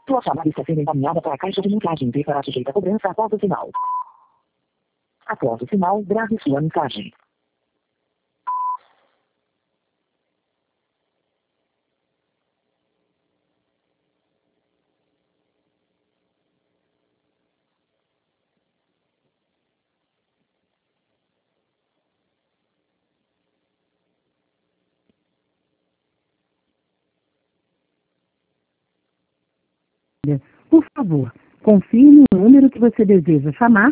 Sua chamada está sendo encaminhada para a caixa de mensagem e será sujeita a cobrança após o sinal. Após o sinal, grave sua mensagem. Por favor, confirme o número que você deseja chamar